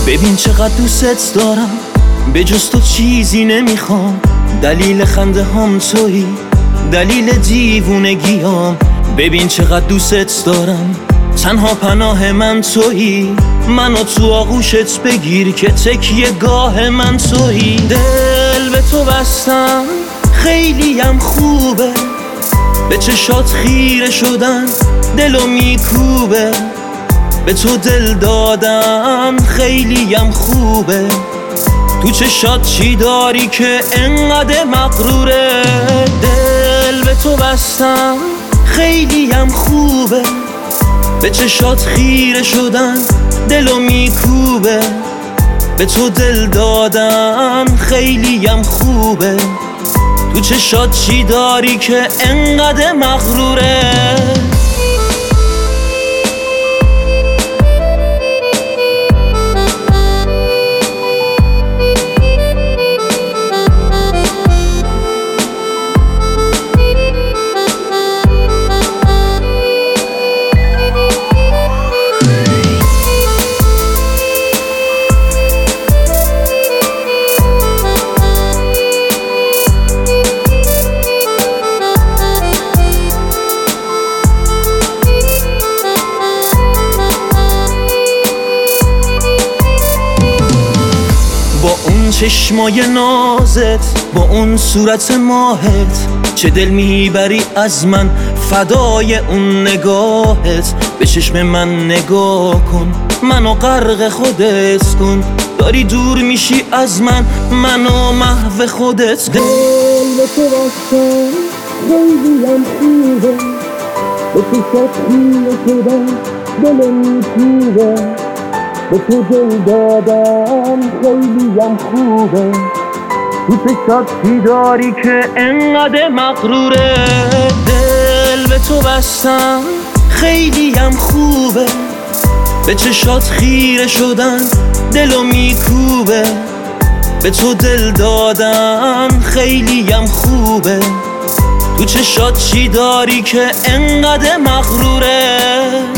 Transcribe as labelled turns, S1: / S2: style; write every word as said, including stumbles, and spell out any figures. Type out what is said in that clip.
S1: ببین چقدر دوست دارم، به جز تو چیزی نمیخوام. دلیل خنده هم تویی، دلیل دیوونگیام. ببین چقدر دوست دارم، تنها پناه من تویی. منو تو آغوشت بگیر که تکیه گاه من تویی. دل به تو بستم خیلی هم خوبه، به چشات خیره شدن دلو میکوبه. به تو دل دادن خیلی هم خوبه، تو چشات چی داری که انقدر مغروره. دل به تو بستم خیلی هم خوبه، به چشات خیره شدن دلو میکوبه. به تو دل دادن خیلی هم خوبه، تو چشات چی داری که انقدر مغروره. با اون چشمای نازت، با اون صورت ماهت، چه دل میبری از من فدای اون نگاهت. به چشم من نگاه کن، منو غرق خودت کن. داری دور میشی از من، منو محو خودت کن.
S2: دل به تو بستم خیلی هم خوبه، به چشات خیره شدن دل میکوبه. به تو دل دادم خیلی هم خوبه،
S1: تو چشات چی داری که انقدر مغروره. دل به تو بستم خیلی هم خوبه، به چشات خیره شدن دلو میکوبه. به تو دل دادن خیلی هم خوبه، تو چشات چی داری که انقدر مغروره.